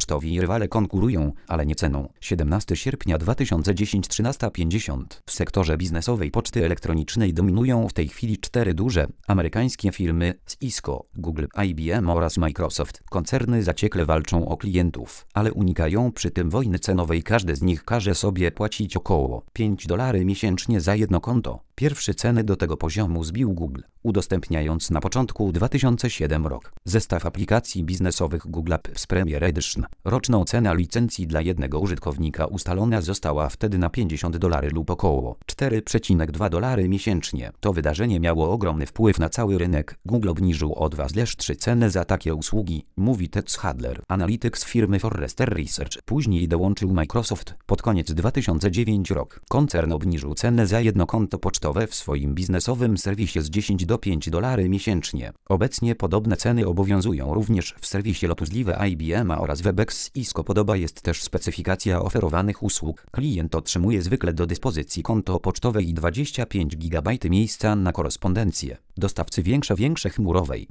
pocztowi rywale konkurują, ale nie ceną. 17 sierpnia 2010 13:50. W sektorze biznesowej poczty elektronicznej dominują w tej chwili 4 duże amerykańskie firmy: Cisco, Google, IBM oraz Microsoft. Koncerny zaciekle walczą o klientów, ale unikają przy tym wojny cenowej. Każdy z nich każe sobie płacić około $5 miesięcznie za jedno konto. Pierwszy ceny do tego poziomu zbił Google, udostępniając na początku 2007 rok zestaw aplikacji biznesowych Google Apps Premier Edition. Roczną cenę licencji dla jednego użytkownika ustalona została wtedy na $50 lub około $4,2 miesięcznie. To wydarzenie miało ogromny wpływ na cały rynek. Google obniżył o 2,3 cenę za takie usługi, mówi Ted Schadler, analityk z firmy Forrester Research. Później dołączył Microsoft. Pod koniec 2009 rok koncern obniżył cenę za jedno konto pocztowe w swoim biznesowym serwisie z $10 do $5 miesięcznie. Obecnie podobne ceny obowiązują również w serwisie Lotus Live IBM oraz Webex Cisco. Podoba jest też specyfikacja oferowanych usług. Klient otrzymuje zwykle do dyspozycji konto pocztowe i 25 GB miejsca na korespondencję. Dostawcy większe chmurowej